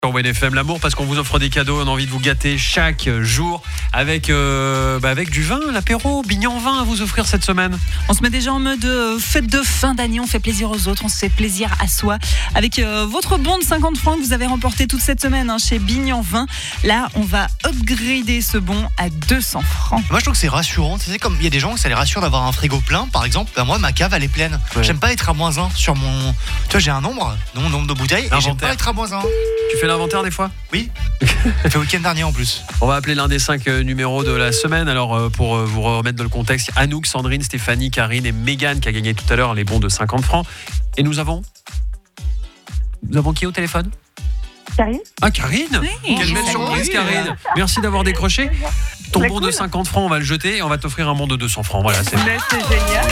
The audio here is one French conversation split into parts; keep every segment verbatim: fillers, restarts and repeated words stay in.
Sur W N F M, l'amour, parce qu'on vous offre des cadeaux, on a envie de vous gâter chaque jour avec, euh, bah avec du vin, l'apéro, Bignan vin à vous offrir cette semaine. On se met déjà en mode euh, fête de fin d'année, on fait plaisir aux autres, on se fait plaisir à soi avec euh, votre bon de cinquante francs que vous avez remporté toute cette semaine hein, chez Bignan vin. Là, on va upgrader ce bon à deux cents francs. Moi, je trouve que c'est rassurant. Tu sais, comme il y a des gens que ça les rassure d'avoir un frigo plein, par exemple. Ben moi, ma cave, elle est pleine. Ouais. J'aime pas être à moins un sur mon. Tu vois, j'ai un nombre, non, nombre de bouteilles, et j'aime Inventaire. pas être à moins un. Tu fais l'inventaire des fois ? Oui. Fait week-end dernier en plus. On va appeler l'un des cinq euh, numéros de la semaine. Alors, euh, pour euh, vous remettre dans le contexte, il y a Anouk, Sandrine, Stéphanie, Karine et Mégane qui a gagné tout à l'heure les bons de cinquante francs. Et nous avons. Nous avons qui au téléphone ? Karine ? Ah, Karine ! Oui. Quelle belle surprise, Karine ! Merci d'avoir décroché. Ton C'est bon cool. de cinquante francs, on va le jeter et on va t'offrir un bon de deux cents francs. Voilà, c'est Mais c'est génial.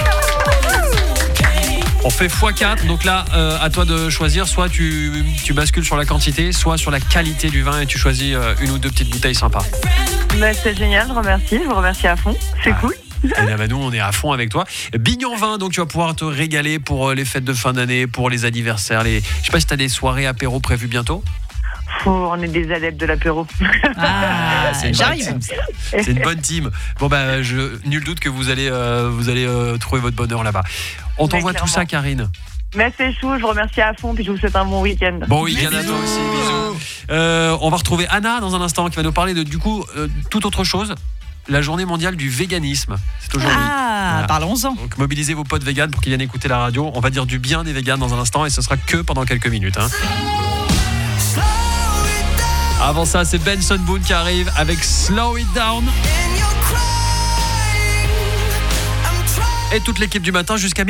On fait fois quatre, donc là, euh, à toi de choisir. Soit tu, tu bascules sur la quantité, soit sur la qualité du vin et tu choisis euh, une ou deux petites bouteilles sympas. Mais c'est génial, je remercie, je vous remercie à fond. C'est Ah. cool. Et là, bah, nous, on est à fond avec toi. Bignan vin, donc tu vas pouvoir te régaler pour euh, les fêtes de fin d'année, pour les anniversaires. Les... Je sais pas si tu as des soirées apéro prévues bientôt. Faut, on est des adeptes de l'apéro. Ah, C'est une j'arrive. bonne team. C'est une bonne team. Bon, bah, je, nul doute que vous allez, euh, vous allez euh, trouver votre bonheur là-bas. On Mais t'envoie tout clairement. ça, Karine. Mais c'est chou, je vous remercie à fond, puis je vous souhaite un bon week-end. Bon week-end à toi aussi, bisous. Euh, on va retrouver Anna dans un instant qui va nous parler de du coup euh, toute autre chose. La journée mondiale du véganisme. C'est aujourd'hui. Ah, Voilà. parlons-en. Donc mobilisez vos potes véganes pour qu'ils viennent écouter la radio. On va dire du bien des véganes dans un instant et ce sera que pendant quelques minutes. Hein. Avant ça, c'est Benson Boone qui arrive avec Slow It Down. Et toute l'équipe du matin jusqu'à